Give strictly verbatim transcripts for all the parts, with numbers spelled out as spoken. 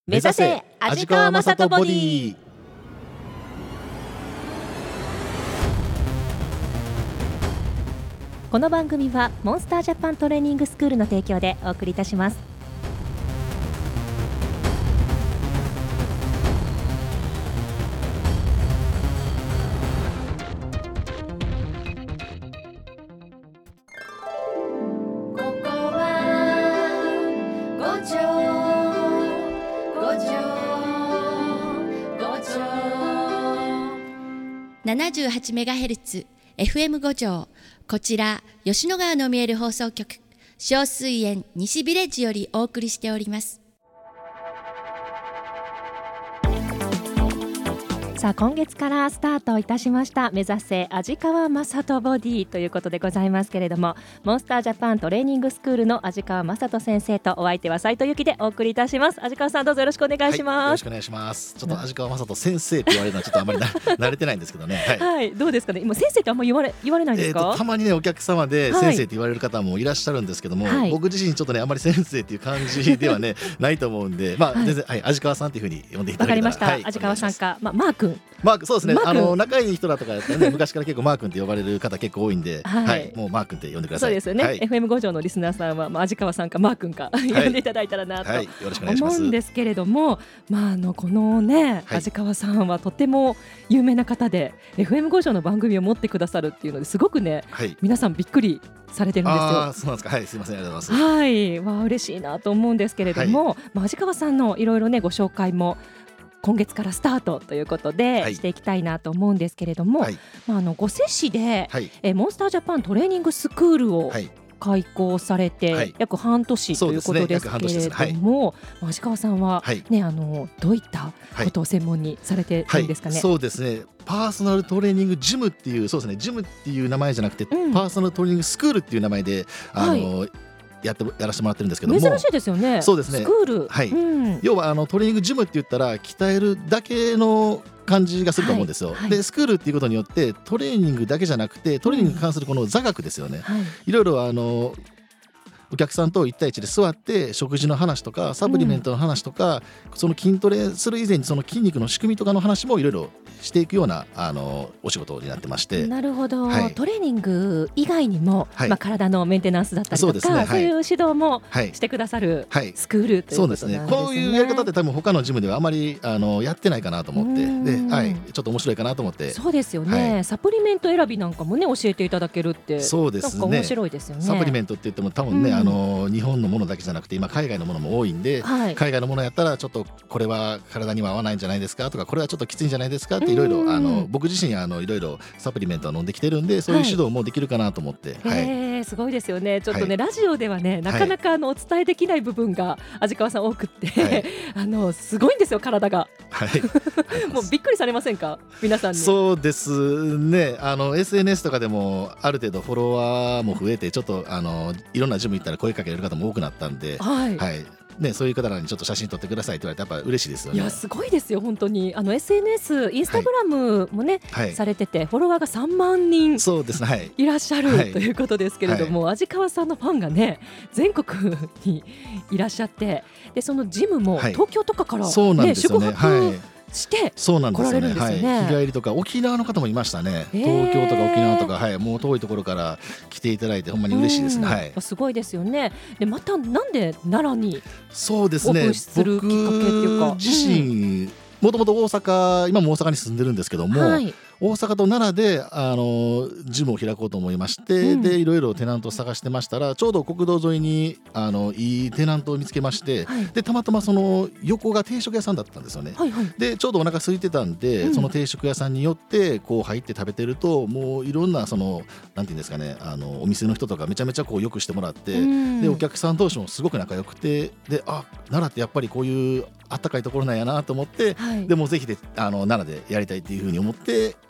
目指せ味川雅人ボディ。 この番組はモンスタージャパントレーニングスクールの提供でお送りいたします。 ななじゅうはちメガヘルツ エフエムご 条、こちら吉野川の見える放送局小水園西ビレッジよりお送りしております。 さあ今月からスタートいたしました目指せ味川雅人ボディということでございますけれども、モンスタージャパントレーニングスクールの味川雅人先生とお相手は斉藤由貴でお送りいたします。味川さんどうぞよろしくお願いします。 はい、よろしくお願いします。ちょっと味川雅人先生って言われるのはちょっとあまりな慣れてないんですけどね。はい、 はい、どうですかね。今先生ってあんまり言われ言われないんですか。 えーと、たまにねお客様で先生って言われる方もいらっしゃるんですけども、はい、僕自身ちょっとねあんまり先生っていう感じではねないと思うんで、まあ全然、はい、味川さんっていうふうに呼んでいただけたら。わかりました、 はい、味川さんか、まあ、マー君マークそうですね、あの仲いい人だとかだったらね昔から結構マー君って呼ばれる方結構多いんで、はいはい、もうマー君って呼んでください。 そうですよね、はい、エフエムご 条のリスナーさんは、まあ、味川さんかマー君か、はい、呼んでいただいたらなと思うんですけれども、まあ、あのこのね、はい、味川さんはとても有名な方で エフエムご 条の番組を持ってくださるっていうのですごくね、はい、皆さんびっくりされてるんですよ。 あ、そうなんですか。はい、すいません、ありがとうございます。 はい、まあ、嬉しいなと思うんですけれども、はい、まあ、味川さんのいろいろねご紹介も今月からスタートということで、はい、していきたいなと思うんですけれども、はい、まあ、あの御所市で、はい、えモンスタージャパントレーニングスクールを開校されて、はい、約半年ということですけれども、はい、味川さんは、ね、あのどういったことを専門にされているんですかね。 そうですね、パーソナルトレーニングジムっていう、そうですね、ジムっていう名前じゃなくて、うん、パーソナルトレーニングスクールっていう名前であの、はい、やってやらせてもらってるんですけども、 珍しいですよね。 そうですね、 スクール、 はい、 うん、 要はあのトレーニングジムって言ったら鍛えるだけの感じがすると思うんですよ、はいはい、でスクールっていうことによってトレーニングだけじゃなくてトレーニングに関するこの座学ですよね、はい、いろいろあのお客さんといち対いちで座って食事の話とかサプリメントの話とか、うん、その筋トレする以前にその筋肉の仕組みとかの話もいろいろしていくようなあのお仕事になってまして。 なるほど、はい、トレーニング以外にも、はい、まあ、体のメンテナンスだったりとか、そうですね、はい、そういう指導もしてくださるスクールということなんですね。そうですね、 こういうやり方って多分他のジムではあまりあのやってないかなと思って、で、はい、ちょっと面白いかなと思って。 そうですよね、はい、サプリメント選びなんかもね教えていただけるって、 そうですね、 なんか面白いですよね。 サプリメントって言っても多分ね、うん、あの日本のものだけじゃなくて今海外のものも多いんで、はい、海外のものやったらちょっとこれは体には合わないんじゃないですかとか、これはちょっときついんじゃないですかっていろいろ、あの僕自身あのいろいろサプリメントを飲んできてるんで、そういう指導もできるかなと思って、はい、 はい、すごいですよね。ちょっとね、はい、ラジオではねなかなかあのお伝えできない部分が味川さん多くって、はい、あのすごいんですよ体が、はい、もうびっくりされませんか皆さんに。 そうですね、あの エスエヌエス とかでもある程度フォロワーも増えて、ちょっとあのいろんなジム行ったら声かけられる方も多くなったんで、はい、はい、ね、そういう方らにちょっと写真撮ってくださいって言われてやっぱ嬉しいですよね。 いやすごいですよ本当に。あの エスエヌエス インスタグラムもね、はい、されててフォロワーがさんまんにんいらっしゃる、はい、ということですけれども、はい、味川さんのファンがね全国にいらっしゃって、でそのジムも東京とかから、ね、 そうなんですよね、 宿泊して来られるんですよね。 はい、日帰りとか沖縄の方もいましたね、えー、東京とか沖縄とか、はい、もう遠いところから来ていただいてほんまに嬉しいですね、はい、 すごいですよね。でまたなんで奈良にオそうですね、 ープンするきっかけっていうか、 僕自身もともと大阪、今も大阪に住んでるんですけども、はい、大阪と奈良であのジムを開こうと思いまして、うん、でいろいろテナントを探してましたらちょうど国道沿いにあのいいテナントを見つけまして、はい、でたまたまその横が定食屋さんだったんですよね、はいはい、でちょうどお腹空いてたんで、うん、その定食屋さんによってこう入って食べてるともういろんなそのなんていうんですかね、あのお店の人とかめちゃめちゃこうよくしてもらって、うん、でお客さん同士もすごく仲良くて、であ奈良ってやっぱりこういうあったかいところなんやなと思って、はい、でもぜひであの奈良でやりたいっていうふうに思って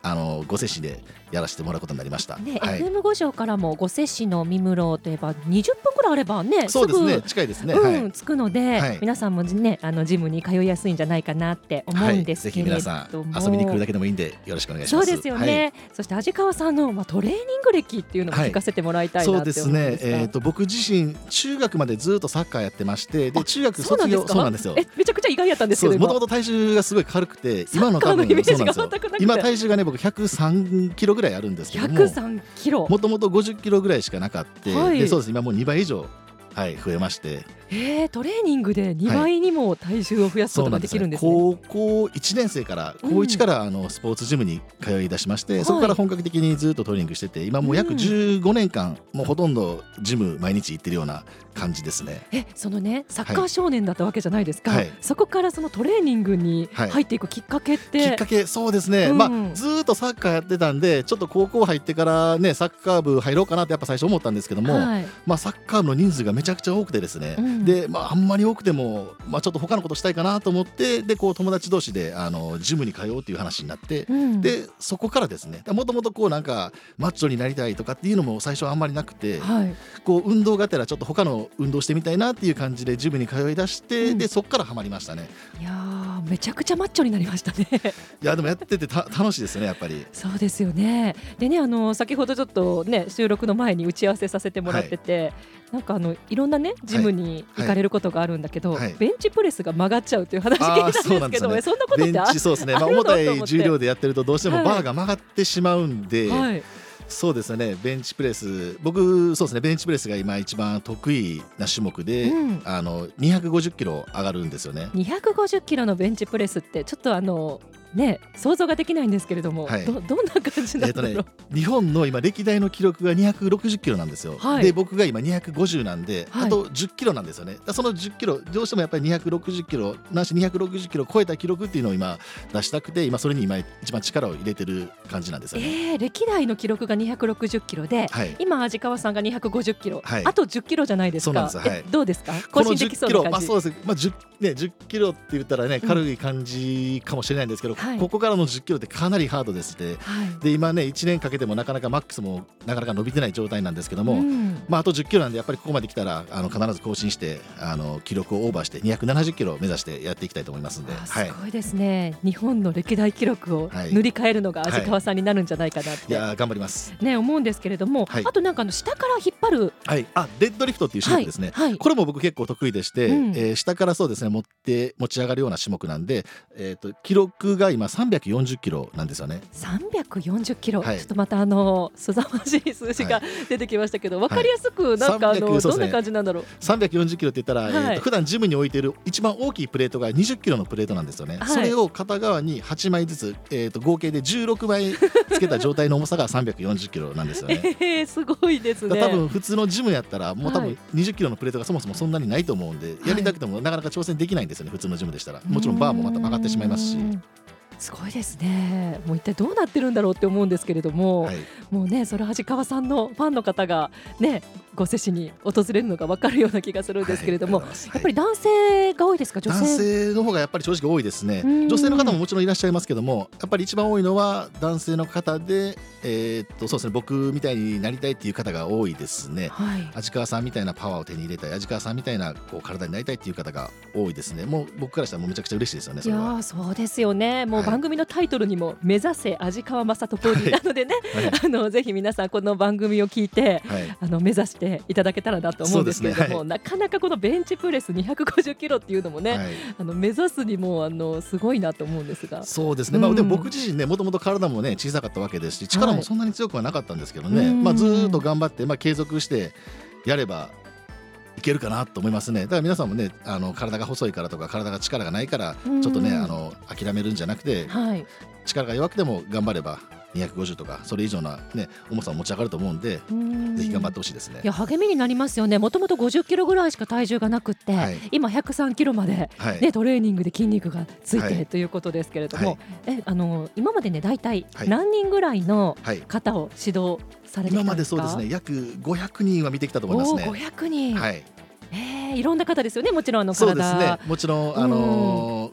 あの御所市でやらせてもらうことになりました、 ねはい、 エフエム 五条からも御所市の三室といえばにじゅっぷんくらいあればね、 そうですね、 すぐ近いですね、 うんはい、 着くので、 はい、 皆さんもねあのジムに通いやすいんじゃないかなって思うんですけれども、 はい、ぜひ皆さん遊びに来るだけでもいいんでよろしくお願いします。 そうですよね、はい、そして味川さんの、まあ、トレーニング歴っていうのも聞かせてもらいたいなって思うんですが、はい、そうですね、 えー、と僕自身中学までずっとサッカーやってまして、で中学卒業、そうなんですよ、 えめちゃくちゃ意外やったんですけど、 もともと体重がすごい軽くて、今の多分そうなんですよ、今体重がね僕ひゃくさんキロぐらいあるんですけども、 ひゃくさんキロもともとごじゅっキロぐらいしかなかって、 はい、 でそうです、今もうにばい以上、はい、増えまして、 えー、トレーニングでにばいにも体重を増やすことができるんですね。 はい、そうなんですね。高校いちねん生から高いちからあのスポーツジムに通い出しまして、うん、そこから本格的にずっとトレーニングしてて、今もう約じゅうごねんかん、うん、もうほとんどジム毎日行ってるような感じですね。 えそのねサッカー少年だったわけじゃないですか、 はい、 そこからそのトレーニングに入っていくきっかけって、はい、 きっかけそうですね、 うん、 まあ、ずっとサッカーやってたんで、ちょっと高校入ってからねサッカー部入ろうかなってやっぱ最初思ったんですけども、はい、まあ、サッカー部の人数がめちゃくちゃ多くてですね、うん、で、まあ、あんまり多くても、まあ、ちょっと他のことしたいかなと思って、でこう友達同士であのジムに通うっていう話になって、うん、でそこからですね、もともとこうなんかマッチョになりたいとかっていうのも最初はあんまりなくて、はい、こう運動がてらちょっと他の運動してみたいなっていう感じでジムに通い出して、うん、でそこからハマりましたね。 いやーめちゃくちゃマッチョになりましたねいやでもやっててた楽しいですね、やっぱり。 そうですよね。でね、あの先ほどちょっとね収録の前に打ち合わせさせてもらってて、はい、なんかあのいろんなねジムに行かれることがあるんだけど、はいはい、ベンチプレスが曲がっちゃうという話聞いたんですけど、 そ, ね、そんなことってあベンチそうですね、まあ、重たい重量でやってるとどうしてもバーが曲がってしまうんで、はいはい、そうですね、ベンチプレス僕そうですねベンチプレスが今一番得意な種目で、うん、あのにひゃくごじゅっキロ上がるんですよね。 にひゃくごじゅっキロのベンチプレスってちょっとあのね、想像ができないんですけれども、はい、ど, どんな感じなんだろう、えーとね、 日本の今歴代の記録がにひゃくろくじゅっキロなんですよ、はい、で僕が今にひゃくごじゅうなんで、はい、あとじゅっキロなんですよね。そのじゅっキロどうしてもやっぱりにひゃくろくじゅっキロなしにひゃくろくじゅっキロ超えた記録っていうのを今出したくて、今それに今一番力を入れてる感じなんですよね。 えー、歴代の記録がにひゃくろくじゅっキロで、はい、今味川さんがにひゃくごじゅっキロ、はい、あとじゅっキロじゃないですか。 そうなんです、はい、 どうですか、更新できそうな感じ。 まあそうです、まあ 10, ね、じゅっキロって言ったらね軽い感じかもしれないんですけど、うん、ここからのじゅっキロってかなりハードでして、はい、で今ねいちねんかけてもなかなかマックスもなかなか伸びてない状態なんですけども、うん、まあ、あとじゅっキロなんでやっぱりここまで来たらあの必ず更新してあの記録をオーバーしてにひゃくななじゅっキロを目指してやっていきたいと思いますんで、 はい、すごいですね。日本の歴代記録を塗り替えるのが味川さんになるんじゃないかなって、 はい、いや頑張ります、 ね、思うんですけれども、はい、あとなんかあの下から引っ張る、 はい、あデッドリフトっていう種目ですね、はいはい、これも僕結構得意でして、うん、えー、下からそうですね持って持ち上がるような種目なんで、えー、と記録が今さんびゃくよんじゅっキロなんですよね。 さんびゃくよんじゅっキロ、はい、ちょっとまたあのすざましい数字が出てきましたけど、はい、分かりやすくなんかあの、はい、どんな感じなんだろう。 さんびゃくよんじゅっキロって言ったら、はい、えー、と普段ジムに置いている一番大きいプレートがにじゅっキロのプレートなんですよね、はい、それを片側にはちまいずつ、えー、と合計でじゅうろくまいつけた状態の重さがさんびゃくよんじゅっキロなんですよねえー、すごいですね。 多分普通のジムやったらもう多分にじゅっキロのプレートがそもそもそんなにないと思うんで、はい、やりたくてもなかなか挑戦できないんですよね、普通のジムでしたら。もちろんバーもまた曲がってしまいますし。 すごいですね。もう一体どうなってるんだろうって思うんですけれども、はい、もうねそれ味川さんのファンの方がねご接種に訪れるのが分かるような気がするんですけれども、はい、やっぱり男性が多いですか、女性。 男性の方がやっぱり正直多いですね。女性の方ももちろんいらっしゃいますけども、やっぱり一番多いのは男性の方で、えー、っとそうですね、僕みたいになりたいっていう方が多いですね、はい、味川さんみたいなパワーを手に入れたい、味川さんみたいなこう体になりたいっていう方が多いですね。もう僕からしたらもうめちゃくちゃ嬉しいですよね、それは。いやそうですよね。もう番組のタイトルにも目指せ味川雅人ボディなのでね、はいはい、あのぜひ皆さんこの番組を聞いて、はい、あの目指していただけたらなと思うんですけれども、ね、はい、なかなかこのベンチプレスにひゃくごじゅっキロっていうのもね、はい、あの目指すにもあのすごいなと思うんですが。 そうですね、まあ、でも僕自身ねもともと体もね小さかったわけですし力もそんなに強くはなかったんですけどね、はい、まあ、ずっと頑張って、まあ、継続してやればいけるかなと思いますね。だから皆さんもねあの体が細いからとか体が力がないからちょっとねあの諦めるんじゃなくて、はい、力が弱くても頑張ればにひゃくごじゅうとかそれ以上な、ね、重さを持ち上がると思うんで、うんぜひ頑張ってほしいですね。 いや励みになりますよね。もともとごじゅっキロぐらいしか体重がなくって、はい、今ひゃくさんキロまで、はいね、トレーニングで筋肉がついて、はい、ということですけれども、はい、えあの今までねだいたい何人ぐらいの方を指導されてきたんですか。 今までそうですね約ごひゃくにんは見てきたと思いますね。 ごひゃくにん、 はい、 えー、いろんな方ですよね。もちろんあの体そうですね、もちろん、あのー、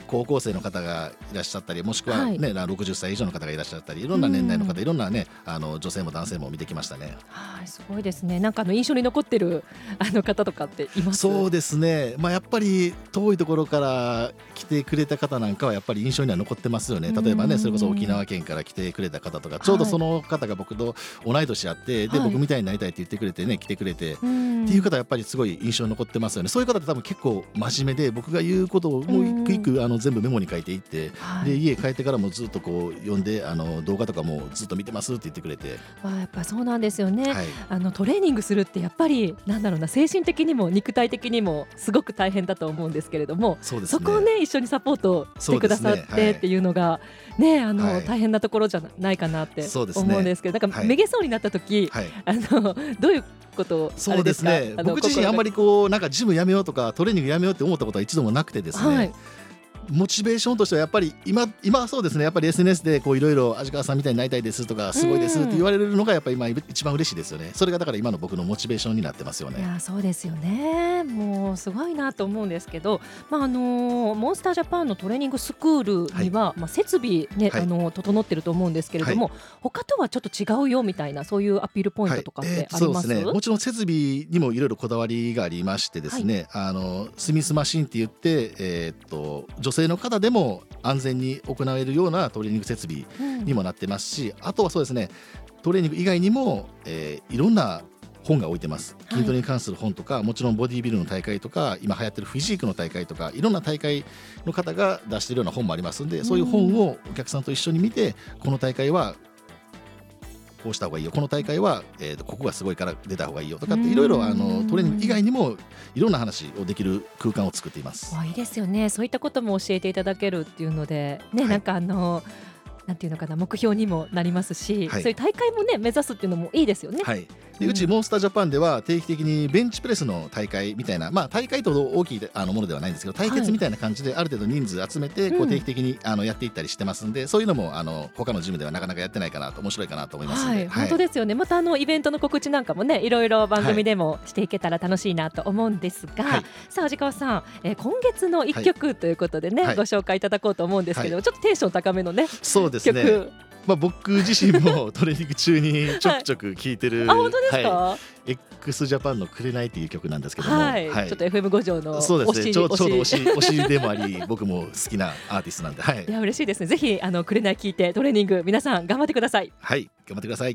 高校生の方がいらっしゃったり、もしくは、ねはい、ろくじゅっさい以上の方がいらっしゃったり、いろんな年代の方、いろんな、ね、あの女性も男性も見てきましたね。 はい、すごいですね。なんかあの印象に残ってるあの方とかっています？ そうですね、まあ、やっぱり遠いところから来てくれた方なんかはやっぱり印象には残ってますよね。例えばね、それこそ沖縄県から来てくれた方とか、ちょうどその方が僕と同い年あって、はい、で僕みたいになりたいって言ってくれてね、来てくれてっていう方はやっぱりすごい印象に残ってますよね。そういう方って多分結構真面目で、僕が言うことをもう一句一句あの全部メモに書いていって、はい、で家帰ってからもずっとこう読んで、あの動画とかもずっと見てますって言ってくれて、 まあ、やっぱそうなんですよね、はい、あのトレーニングするってやっぱりなんだろうな、精神的にも肉体的にもすごく大変だと思うんですけれども、 そ,、ね、そこをね一緒にサポートしてくださってっていうのがね、あの、はい、大変なところじゃないかなって思うんですけど、なんかめげそうになった時、はい、あのどういうことをそうですね、僕自身あんまりこうなんかジムやめようとかトレーニングやめようって思ったことは一度もなくてですね、はい、モチベーションとしてはやっぱり 今, 今はそうですね、やっぱり エスエヌエス でいろいろ味川さんみたいになりたいですとかすごいですって言われるのがやっぱり今一番嬉しいですよね。それがだから今の僕のモチベーションになってますよね。 いやそうですよね、もうすごいなと思うんですけど、まああのモンスタージャパンのトレーニングスクールには、はい、まあ、設備、ね、はい、あの整ってると思うんですけれども、はい、他とはちょっと違うよみたいなそういうアピールポイントとかってあります？はい、えー、そうですね、 もちろん設備にもいろいろこだわりがありましてですね、はい、あのスミスマシンって言って、えー、っと女性の方でも安全に行えるようなトレーニング設備にもなってますし、うん、あとはそうですね、トレーニング以外にも、えー、いろんな本が置いてます。筋トレに関する本とか、はい、もちろんボディービルの大会とか今流行ってるフィジークの大会とかいろんな大会の方が出しているような本もありますんで、そういう本をお客さんと一緒に見て、この大会はこうした方がいいよ、この大会は、えー、とここがすごいから出た方がいいよとかっていろいろあのトレーニング以外にもいろんな話をできる空間を作っています。 いいですよね、そういったことも教えていただけるっていうので、ね、はい、なんかあのなんていうのかな、目標にもなりますし、はい、そういう大会もね目指すっていうのもいいですよね。 はい、でうちモンスタージャパンでは定期的にベンチプレスの大会みたいな、まあ、大会と大きいあのものではないんですけど、対決みたいな感じである程度人数集めてこう定期的にあのやっていったりしてますんで、うん、そういうのもあの他のジムではなかなかやってないかなと面白いかなと思いますので、はいはい、本当ですよね。またあのイベントの告知なんかもねいろいろ番組でもしていけたら楽しいなと思うんですが、はい、さあ味川さん、えー、今月のいっきょくということでね、はい、ご紹介いただこうと思うんですけど、はい、ちょっとテンション高めのね、 そうですね、曲、まあ、僕自身もトレーニング中にちょくちょく聴いてる、 はい、あ本当ですか、 はい、X ジャパンの紅っていう曲なんですけども、 はいはい、ちょっと エフエム 五条のそうですね、ちょうど推し推しでもあり僕も好きなアーティストなんで、はい、 いや嬉しいですね。ぜひあの紅聴いてトレーニング皆さん頑張ってください。 はい、頑張ってください。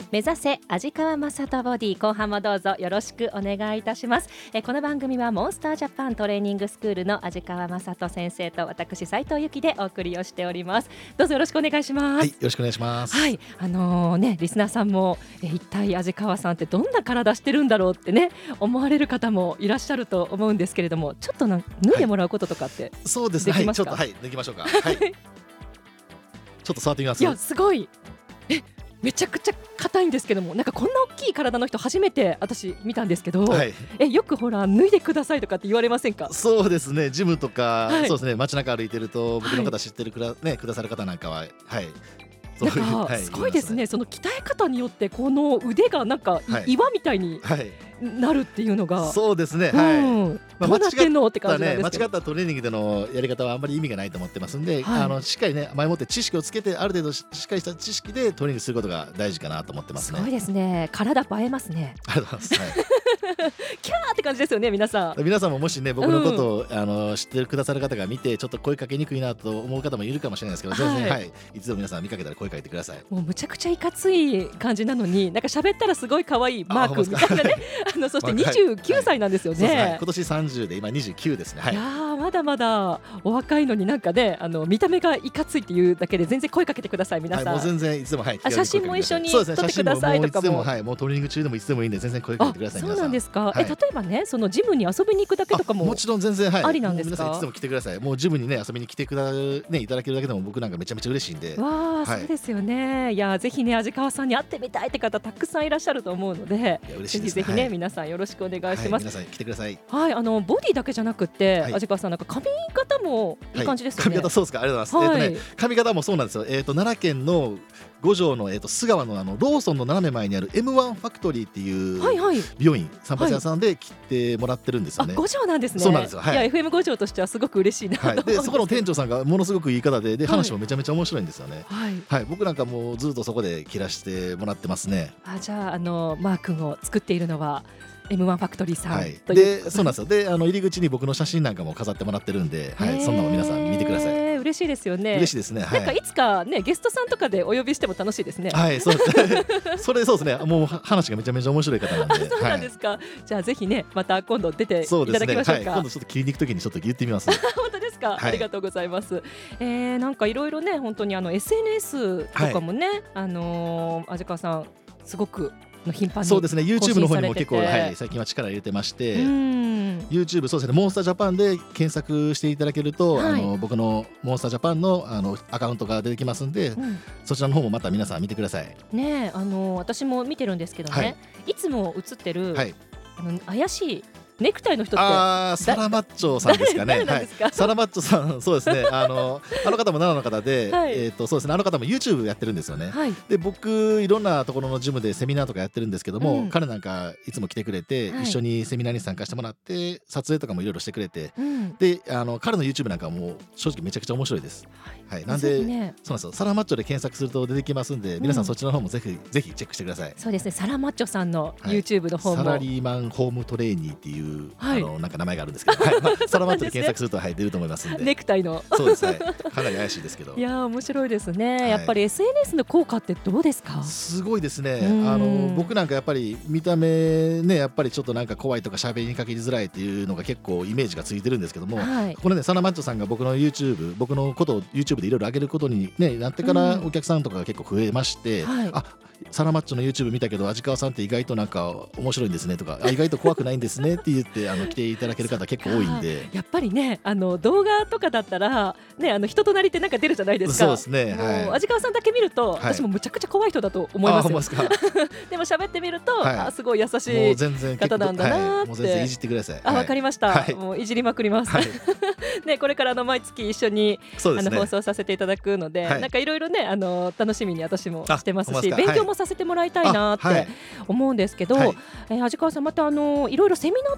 目指せ味川雅人ボディ、後半もどうぞよろしくお願いいたします。えこの番組はモンスタージャパントレーニングスクールの味川雅人先生と私斉藤由貴でお送りをしております。どうぞよろしくお願いします。 はい、よろしくお願いします。 はい、あのー、ねリスナーさんもえ一体味川さんってどんな体してるんだろうってね思われる方もいらっしゃると思うんですけれども、ちょっと脱いでもらうこととかって、はい、 そうですね、はい、ちょっとはいできましょうか。はい、ちょっと触ってみます。 いやすごい、えめちゃくちゃ硬いんですけども、なんかこんな大きい体の人初めて私見たんですけど、はい、えよくほら脱いでくださいとかって言われませんか？ そうですね、ジムとか、はい、そうですね、街中歩いてると僕の方知ってるくら、ね、くださる方なんかは、はい、 なんかすごいですね、その鍛え方によってこの腕がなんか岩みたいになるっていうのが、 そうですね、はい、 どうなってんのって感じなんですけど、 間違ったトレーニングでのやり方はあんまり意味がないと思ってますんで、はい、あのしっかりね前もって知識をつけて、ある程度しっかりした知識でトレーニングすることが大事かなと思ってますね。 すごいですね、体映えますね。 ありがとうございます、はいキャーって感じですよね。皆さん皆さんももしね僕のことを、うん、あの知ってくださる方が見てちょっと声かけにくいなと思う方もいるかもしれないですけど、全然、はいはい、いつでも皆さん見かけたら声かけてください。 もうむちゃくちゃいかつい感じなのに、なんか喋ったらすごい可愛いマークみたいなねあのそしてにじゅうきゅうさいなんですよね、はいはいはい、 今年さんじゅうで今にじゅうきゅうですね、はい、 いやまだまだお若いのになんかねあの見た目がいかついっていうだけで全然声かけてください皆さん、はい、 もう全然いつでも、はい、 あ写真も一緒に撮ってくださいとかも、 もういつでも、はい、もうトレーニング中でもいつでもいいんで全然声かけてください。 そうなんですか、 はい、 え例えばねそのジムに遊びに行くだけとかももちろん全然、はい、 ありなんですか？ 皆さんいつでも来てください。もうジムにね遊びに来てくだ、ね、いただけるだけでも僕なんかめちゃめちゃ嬉しいんで。 わあ、はい、そうですよね。いやぜひね味川さんに会ってみたいって方たくさんいらっしゃると思うので、 いや嬉しいですね、 ぜひぜひね、 はい、 皆さんよろしくお願いします、 はい、皆さん来てください。 はい、あのボディだけじゃなくて、はい、味川さんなんか髪型もいい感じですよね、 はい、髪型そうですか、ありがとうございます、はい、えーとね、髪型もそうなんですよ、えーと奈良県の五条の、えーと須川の、あのローソンの斜め前にある エムワン ファクトリーっていう美容院、はいはい、散髪屋さんで切ってもらってるんですよね。 あ、五条なんですね。 そうなんですよ、はい、 いや エフエム 五条としてはすごく嬉しいなと思うんです、 はい、でそこの店長さんがものすごくいい方で、で話もめちゃめちゃ面白いんですよね、 はいはい、僕なんかもうずっとそこで切らしてもらってますね。 あ、じゃあ、あのマー君を作っているのはエムワン ファクトリーさん、はい、 というでそうなんですよ。であの入り口に僕の写真なんかも飾ってもらってるんで、はい、そんなの皆さん見てください。 嬉しいですよね。 嬉しいですね、はい、 なんかいつかねゲストさんとかでお呼びしても楽しいですね。 はい、そうですそれそうですね、もう話がめちゃめちゃ面白い方なんでそうなんですか、はい、じゃあぜひねまた今度出ていただきましょうか。 そうですね、はい、今度ちょっと切りに行くときにちょっと言ってみます本当ですか、はい、ありがとうございます。えー、なんかいろいろね本当にあの エスエヌエス とかもね、はい、あのー、味川さんすごく頻繁にそうですね YouTube の方にも結構、はい、最近は力入れてまして、うん、YouTube そうですねモンスタージャパンで検索していただけると、はい、あの僕のモンスタージャパンの、あのアカウントが出てきますんで、うん、そちらの方もまた皆さん見てくださいね。あの私も見てるんですけどね、はい、いつも映ってる、はい、あの怪しいネクタイの人ってあサラマッチョさんですかね。はい、サラマッチョさんそうですねあのあの方も奈良の方で、はい、えーとそうですねあの方も YouTube やってるんですよね、はい、で僕いろんなところのジムでセミナーとかやってるんですけども、うん、彼なんかいつも来てくれて、はい、一緒にセミナーに参加してもらって撮影とかもいろいろしてくれて、うん、であの彼の YouTube なんかもう正直めちゃくちゃ面白いです、はいはい、なんで、ね、そうなんですよサラマッチョで検索すると出てきますんで、うん、皆さんそちらの方もぜひぜひチェックしてください。 そうですねサラマッチョさんの YouTube の方も、はい、 サラリーマンホームトレーニーっていう、はい、あのなんか名前があるんですけど、はいまあ、サラマッチョで検索すると、はい、出ると思いますんでネクタイのそうです、はい、かなり怪しいですけどいや面白いですね、はい、やっぱり エスエヌエス の効果ってどうですか？ すごいですね。あの僕なんかやっぱり見た目ねやっぱりちょっとなんか怖いとか喋りにかけづらいっていうのが結構イメージがついてるんですけども、はい、これねサラマッチョさんが僕の YouTube 僕のことを YouTube でいろいろ上げることに、ね、なってからお客さんとかが結構増えまして、うんはい、あサラマッチョの YouTube 見たけど味川さんって意外となんか面白いんですねとかあ意外と怖くないんですねって言ってあの来ていただける方結構多いんでやっぱりねあの動画とかだったら、ね、あの人となりってなんか出るじゃないですか。 そうですね、はい、 味川さんだけ見ると、はい、私もむちゃくちゃ怖い人だと思いますよ。 あすかでも喋ってみると、はい、あすごい優しい方なんだなって、はい、もう全然いじってください。あ、わかりました、はい、もういじりまくります、はいね、これからあの毎月一緒に、ね、あの放送させていただくので、はい、なんかいろいろねあの楽しみに私もしてますし勉強もさせてもらいたいなって思うんですけど、はいえー、味川さんまたあのいろいろセミナーと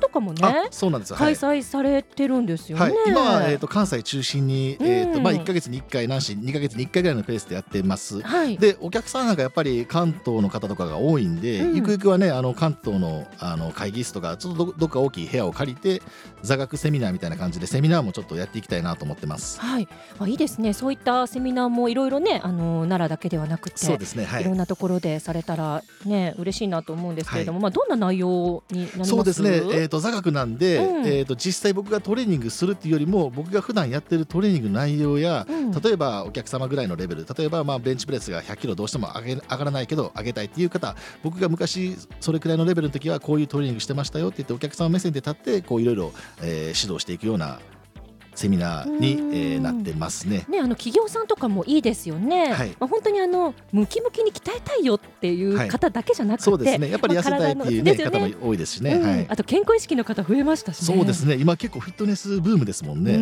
とかもね、 そうなんですよ、 開催されてるんですよね。はい、 今は、えー、と関西中心に、えーとまあ、いっかげつにいっかいないしにかげつにいっかいぐらいのペースでやってます、はい、でお客さんなんかやっぱり関東の方とかが多いんで、うん、ゆくゆくはねあの関東 の, あの会議室とかちょっと ど, どっか大きい部屋を借りて座学セミナーみたいな感じでセミナーもちょっとやっていきたいなと思ってます。 はい、まあ、いいですね。そういったセミナーもいろいろね、あの奈良だけではなくて、そうですね、はい、いろんなところでされたらね嬉しいなと思うんですけれども、はい、まあ、どんな内容になります？ そうですね、えー、と座学なんで、うん、えー、と実際僕がトレーニングするっていうよりも僕が普段やってるトレーニングの内容や、うん、例えばお客様ぐらいのレベル、例えばまあベンチプレスがひゃっキロどうしても上げ上がらないけど上げたいっていう方、僕が昔それくらいのレベルの時はこういうトレーニングしてましたよって言ってお客様目線で立ってこういろいろ指導していくようなセミナーに、えー、なってますね。 ね、あの企業さんとかもいいですよね。はい、まあ、本当にあのムキムキに鍛えたいよっていう方だけじゃなくて、はい、そうですね、 やっぱり痩せたいっていう、ね、まあ、方も多いですしね、うん、はい、 あと健康意識の方増えましたしね。 そうですね、今結構フィットネスブームですもんね。 うん、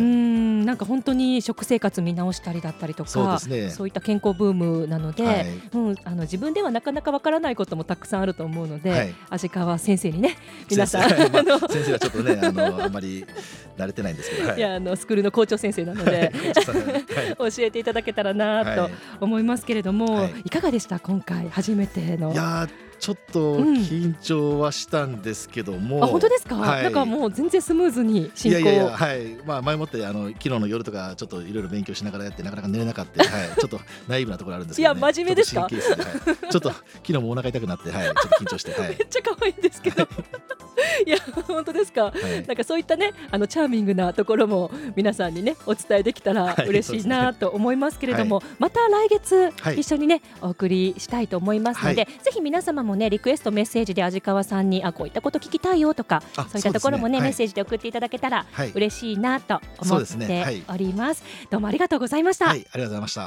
なんか本当に食生活見直したりだったりとか、そうですね、そういった健康ブームなので、はい、うん、あの自分ではなかなかわからないこともたくさんあると思うので、はい、味川先生にね皆さん先生、まあ、先生はちょっとねあのあんまり慣れてないんですけど、はい、 いやあのスクールの校長先生なので教えていただけたらなと思いますけれども、はい、いかがでした今回初めての？ いやちょっと緊張はしたんですけども、 うん、あ本当ですか、はい、なんかもう全然スムーズに進行。 いやいやいや、はい、まあ、前もってあの昨日の夜とかちょっっといろいろ勉強しながらやってなかなか寝れなかった、はい、ちょっとナイーブなところあるんですけど、ね、 いや真面目ですか？ ちょっと神経質で、はい、ちょっと昨日もお腹痛くなって、はい、ちょっと緊張して、はい、 めっちゃ可愛いんですけどいや本当ですか、はい、なんかそういったねあのチャーミングなところも皆さんにねお伝えできたら嬉しいなと思いますけれども、はいね、また来月一緒にね、はい、お送りしたいと思いますので、はい、ぜひ皆様もねリクエストメッセージで味川さんにあこういったこと聞きたいよとかそういったところもね、ね、はい、メッセージで送っていただけたら嬉しいなと思っております。どうもありがとうございました。 はい、ありがとうございました。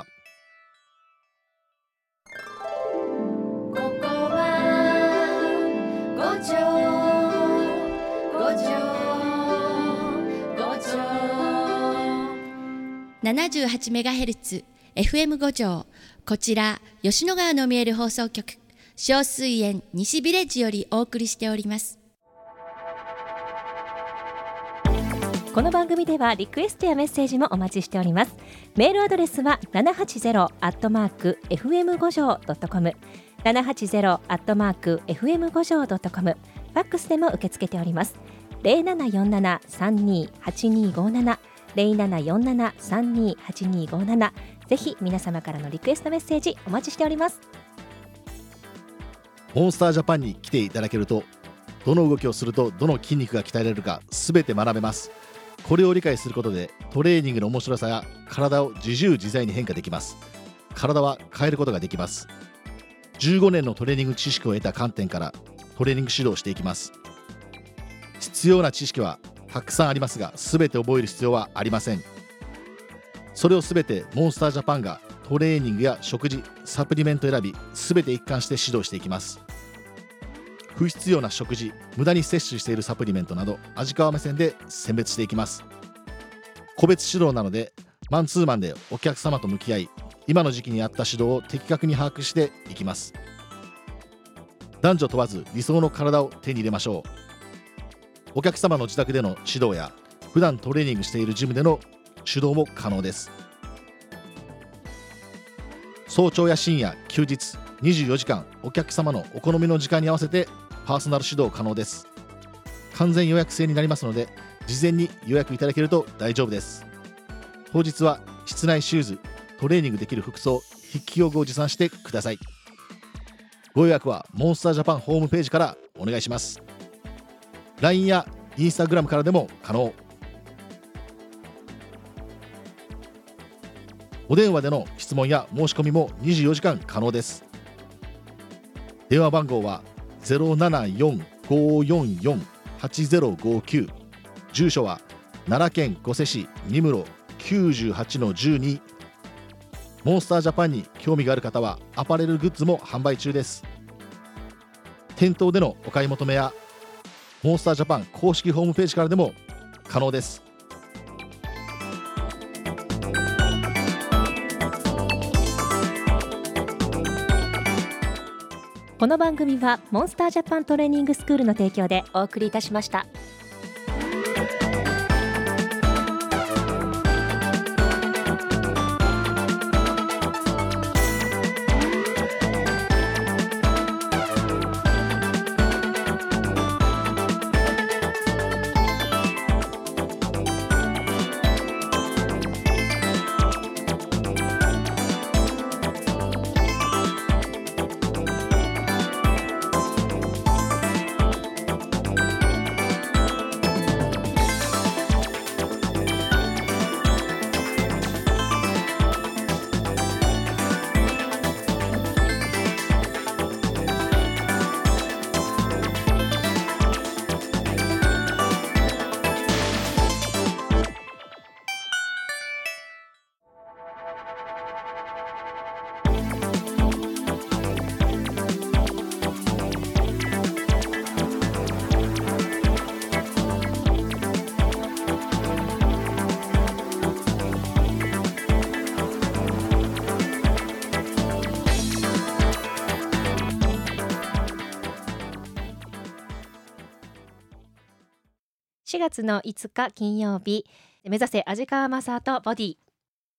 ななじゅうはちメガヘルツ エフエム 五条、こちら吉野川の見える放送局小水園西ビレッジよりお送りしております。 この番組ではリクエストやメッセージもお待ちしております。メールアドレスは ななはちゼロ アットマーク エフエム 五条 ドットコム ななはちゼロ アットマーク エフエム 五条 ドットコム、 ファックスでも受け付けております。ゼロななよんなな さんにーはちにーごなな ゼロななよんなな さんにーはちにーごなな、 ぜひ皆様からのリクエストメッセージお待ちしております。 モンスタージャパンに来ていただけると、どの動きをするとどの筋肉が鍛えられるかすべて学べます。これを理解することでトレーニングの面白さや体を自由自在に変化できます。体は変えることができます。じゅうごねんのトレーニング知識を得た観点からトレーニング指導していきます。必要な知識はたくさんありますが、すべて覚える必要はありません。それをすべてモンスタージャパンがトレーニングや食事、サプリメント選び、すべて一貫して指導していきます。不必要な食事、無駄に摂取しているサプリメントなど味川目線で選別していきます。個別指導なのでマンツーマンでお客様と向き合い、今の時期に合った指導を的確に把握していきます。男女問わず理想の体を手に入れましょう。お客様の自宅での指導や普段トレーニングしているジムでの指導も可能です。早朝や深夜、休日にじゅうよじかんお客様のお好みの時間に合わせてパーソナル指導可能です。完全予約制になりますので事前に予約いただけると大丈夫です。当日は室内シューズ、トレーニングできる服装、筆記用具を持参してください。ご予約はモンスタージャパンホームページからお願いします。 ライン や インスタグラム からでも可能。お電話での質問や申し込みもにじゅうよじかん可能です。電話番号は ゼロななよん ごーよんよん はちゼロごきゅう、 住所は奈良県御所市三室 きゅうじゅうはちのじゅうに。 モンスタージャパンに興味がある方はアパレルグッズも販売中です。店頭でのお買い求めやモンスタージャパン公式ホームページからでも可能です。 この番組はモンスタージャパントレーニングスクールの提供でお送りいたしました。 しがつのいつか金曜日、目指せ味川マサーとボディ。